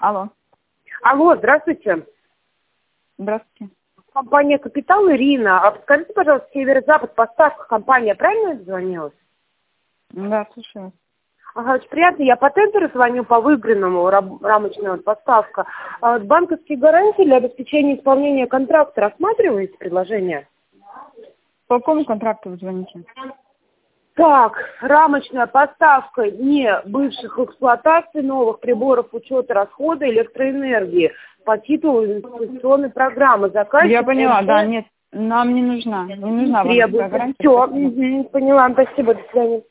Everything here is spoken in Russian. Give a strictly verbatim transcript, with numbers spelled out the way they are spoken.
Алло. Алло, здравствуйте. Здравствуйте. Компания «Капитал», Ирина. А подскажите, пожалуйста, северо-запад, поставка, компания, правильно я дозвонилась? Да, слушаю. Ага, очень приятно. Я по тендеру звоню по выигранному, раб- рамочная вот поставка. А вот банковские гарантии для обеспечения исполнения контракта рассматриваете предложение? По какому контракту вы звоните? Так, рамочная поставка не бывших эксплуатаций новых приборов учета расхода электроэнергии по титулу инвестиционной программы. Заказчик Я поняла, МТ да, нет, нам не нужна. Не нужна вам такая требуется. гарантия. Все, Спасибо. поняла. Спасибо, до свидания.